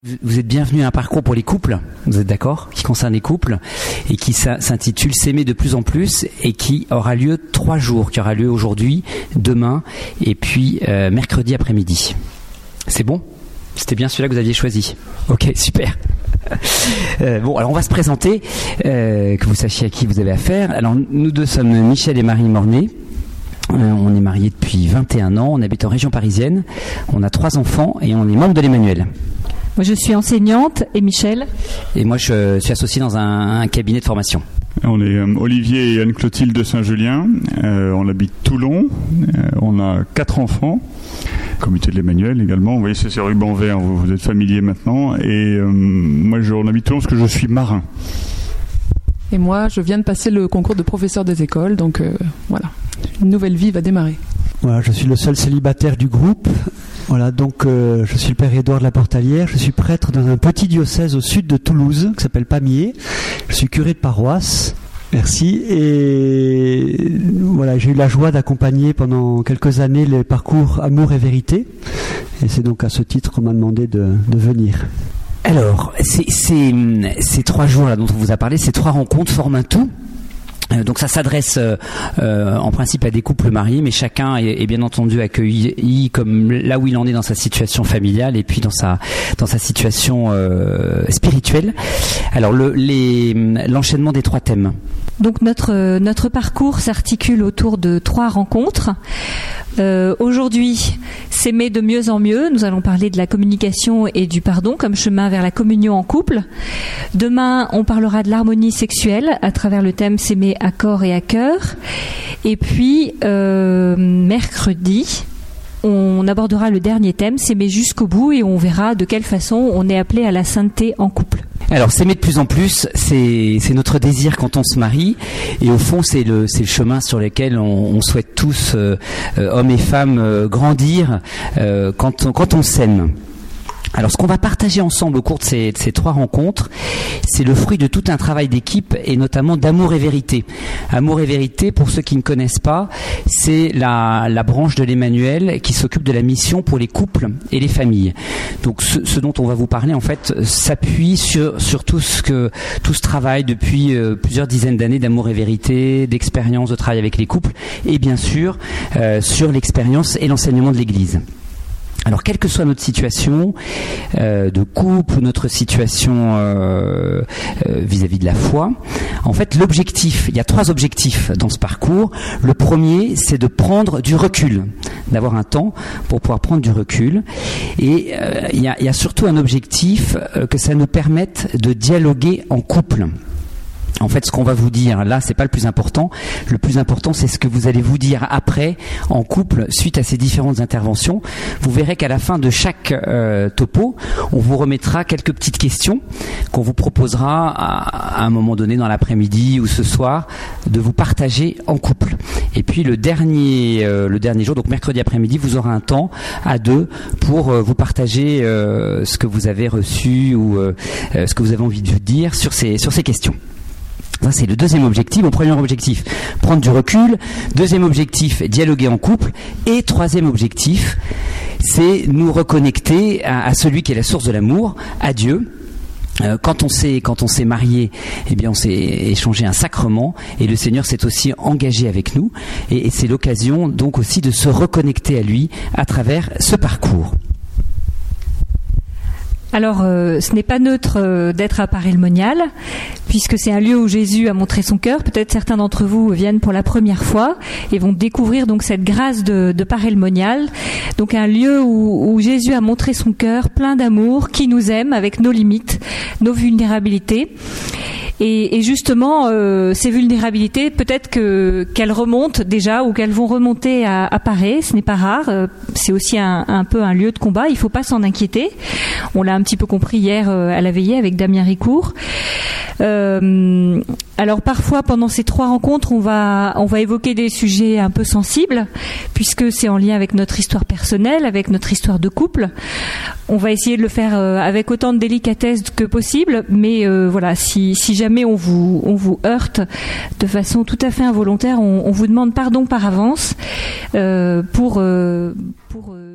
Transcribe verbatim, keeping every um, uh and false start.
Vous êtes bienvenus à un parcours pour les couples, vous êtes d'accord, qui concerne les couples et qui s'intitule S'aimer de plus en plus et qui aura lieu trois jours, qui aura lieu aujourd'hui, demain et puis euh, mercredi après-midi. C'est bon ? C'était bien celui-là que vous aviez choisi. Ok, super. Euh, bon, alors on va se présenter, euh, que vous sachiez à qui vous avez affaire. Alors nous deux sommes Michel et Marie Mornay. Euh, on est mariés depuis vingt et un ans, on habite en région parisienne, on a trois enfants et on est membre de l'Emmanuel. Moi, je suis enseignante, et Michel ? Et moi, je suis associé dans un, un cabinet de formation. On est euh, Olivier et Anne-Clotilde de Saint-Julien. Euh, on habite Toulon. Euh, on a quatre enfants. Comité de l'Emmanuel également. Vous voyez, c'est ces rubans verts. Vous, vous êtes familiers maintenant. Et euh, moi, je, on habite Toulon parce que je suis marin. Et moi, je viens de passer le concours de professeur des écoles. Donc euh, voilà, une nouvelle vie va démarrer. Voilà, je suis le seul célibataire du groupe. Voilà, donc euh, je suis le père Édouard de la Portalière, je suis prêtre dans un petit diocèse au sud de Toulouse qui s'appelle Pamiers. Je suis curé de paroisse. Merci. Et voilà, j'ai eu la joie d'accompagner pendant quelques années les parcours Amour et Vérité. Et c'est donc à ce titre qu'on m'a demandé de, de venir. Alors, ces, ces, ces trois jours là dont on vous a parlé, ces trois rencontres forment un tout. Donc ça s'adresse euh, euh, en principe à des couples mariés, mais chacun est, est bien entendu accueilli comme là où il en est dans sa situation familiale et puis dans sa dans sa situation euh, spirituelle. Alors le, les, l'enchaînement des trois thèmes. Donc notre notre parcours s'articule autour de trois rencontres. Euh, aujourd'hui, s'aimer de mieux en mieux. Nous allons parler de la communication et du pardon comme chemin vers la communion en couple. Demain, on parlera de l'harmonie sexuelle à travers le thème s'aimer à corps et à cœur. Et puis euh, mercredi, on abordera le dernier thème, s'aimer jusqu'au bout, et on verra de quelle façon on est appelé à la sainteté en couple. Alors s'aimer de plus en plus, c'est, c'est notre désir quand on se marie, et au fond c'est le, c'est le chemin sur lequel on, on souhaite tous, euh, euh, hommes et femmes, euh, grandir euh, quand, on, quand on s'aime. Alors ce qu'on va partager ensemble au cours de ces, de ces trois rencontres, c'est le fruit de tout un travail d'équipe et notamment d'Amour et Vérité. Amour et Vérité, pour ceux qui ne connaissent pas, c'est la, la branche de l'Emmanuel qui s'occupe de la mission pour les couples et les familles. Donc ce, ce dont on va vous parler en fait s'appuie sur, sur tout ce que tout ce travail depuis euh, plusieurs dizaines d'années d'Amour et Vérité, d'expérience de travail avec les couples et bien sûr euh, sur l'expérience et l'enseignement de l'Église. Alors, quelle que soit notre situation euh, de couple ou notre situation euh, euh, vis-à-vis de la foi, en fait, l'objectif, il y a trois objectifs dans ce parcours. Le premier, c'est de prendre du recul, d'avoir un temps pour pouvoir prendre du recul. Et euh, il y a, il y a surtout un objectif euh, que ça nous permette de dialoguer en couple. En fait, ce qu'on va vous dire là, c'est pas le plus important. Le plus important, c'est ce que vous allez vous dire après, en couple, suite à ces différentes interventions. Vous verrez qu'à la fin de chaque euh, topo, on vous remettra quelques petites questions qu'on vous proposera à, à un moment donné dans l'après-midi ou ce soir de vous partager en couple. Et puis le dernier, euh, le dernier jour, donc mercredi après-midi, vous aurez un temps à deux pour euh, vous partager euh, ce que vous avez reçu ou euh, ce que vous avez envie de dire sur ces sur ces questions. Ça, c'est le deuxième objectif. Mon premier objectif, prendre du recul. Deuxième objectif, dialoguer en couple. Et troisième objectif, c'est nous reconnecter à, à celui qui est la source de l'amour, à Dieu. Euh, quand on s'est quand on s'est marié, eh bien on s'est échangé un sacrement et le Seigneur s'est aussi engagé avec nous. Et, et c'est l'occasion donc aussi de se reconnecter à lui à travers ce parcours. Alors, euh, ce n'est pas neutre euh, d'être à Paray-le-Monial, puisque c'est un lieu où Jésus a montré son cœur. Peut-être certains d'entre vous viennent pour la première fois et vont découvrir donc cette grâce de, de Paray-le-Monial. Donc un lieu où, où Jésus a montré son cœur plein d'amour, qui nous aime avec nos limites, nos vulnérabilités. Et, et justement, euh, ces vulnérabilités, peut-être que qu'elles remontent déjà ou qu'elles vont remonter à, à Paray. Ce n'est pas rare. Euh, c'est aussi un, un peu un lieu de combat. Il ne faut pas s'en inquiéter. On l'a un petit peu compris hier euh, à la veillée avec Damien Ricourt. Euh, alors parfois, pendant ces trois rencontres, on va on va évoquer des sujets un peu sensibles, puisque c'est en lien avec notre histoire personnelle, avec notre histoire de couple. On va essayer de le faire euh, avec autant de délicatesse que possible, mais euh, voilà, si si jamais on vous on vous heurte de façon tout à fait involontaire, on, on vous demande pardon par avance euh, pour euh, pour euh,